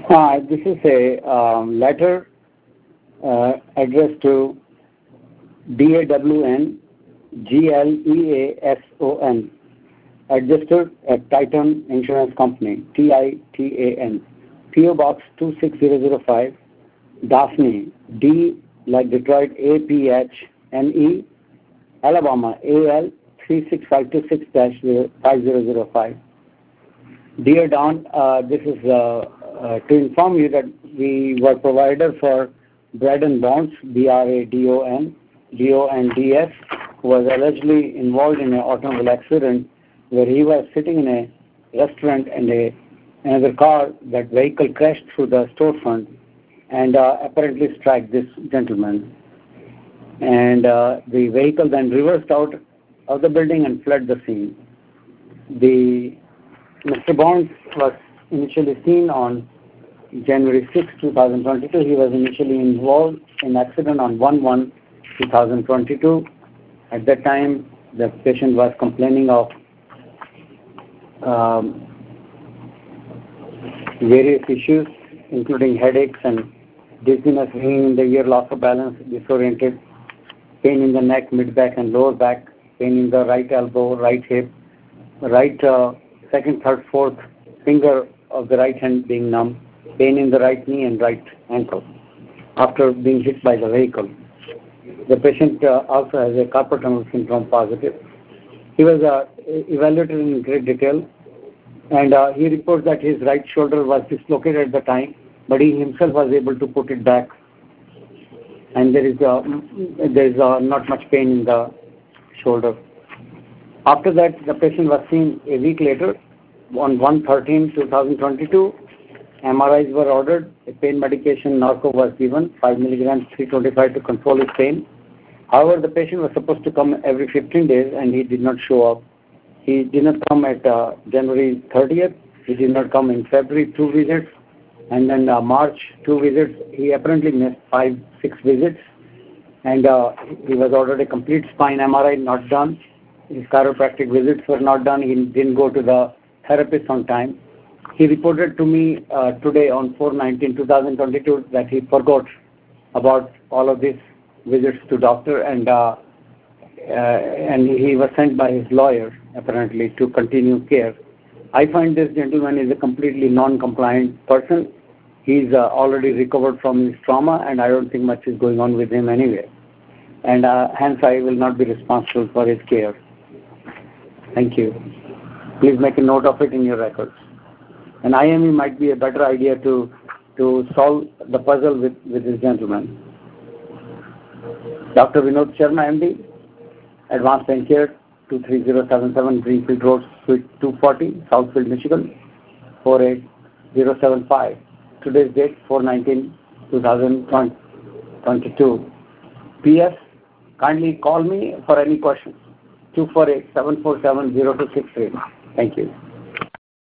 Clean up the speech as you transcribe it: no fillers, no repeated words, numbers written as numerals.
Hi, this is a letter addressed to DAWN GLEASON, adjuster at Titan Insurance Company, TITAN, PO Box 26005, Daphne, D like Detroit, APHNE, Alabama, AL 36526-5005. Dear Don, this is to inform you that we were provider for Braden Bonds, BRADON, DONDS, who was allegedly involved in an automobile accident where he was sitting in a restaurant and another car, that vehicle crashed through the storefront and apparently struck this gentleman. And the vehicle then reversed out of the building and fled the scene. Mr. Bonds was initially seen on January 6, 2022. He was initially involved in accident on 1/1/2022. At that time, the patient was complaining of various issues, including headaches and dizziness, pain in the ear, loss of balance, disoriented, pain in the neck, mid-back and lower back, pain in the right elbow, right hip, right second, third, fourth finger of the right hand being numb, pain in the right knee and right ankle after being hit by the vehicle. The patient also has a carpal tunnel syndrome positive. He was evaluated in great detail, and he reports that his right shoulder was dislocated at the time, but he himself was able to put it back, and there is not much pain in the shoulder. After that, the patient was seen a week later on 1/13/2022. MRIs were ordered. A pain medication, Norco, was given, 5 milligrams, 325 to control his pain. However, the patient was supposed to come every 15 days and he did not show up. He did not come at January 30th. He did not come in February, 2 visits. And then March, 2 visits. He apparently missed 5-6 visits. And he was ordered a complete spine MRI, not done. His chiropractic visits were not done. He didn't go to the therapist on time. He reported to me today on 4/19/2022 that he forgot about all of these visits to doctor, and he was sent by his lawyer apparently to continue care. I find this gentleman is a completely non-compliant person. He's already recovered from his trauma, and I don't think much is going on with him anyway. And hence I will not be responsible for his care. Thank you. Please make a note of it in your records. And IME might be a better idea to solve the puzzle with this gentleman. Dr. Vinod Sharma, MD, Advanced Pain Care, 23077 Greenfield Road, Suite 240, Southfield, Michigan, 48075. Today's date, 4/19/2022. PS, kindly call me for any questions. 248-747-0263. Thank you.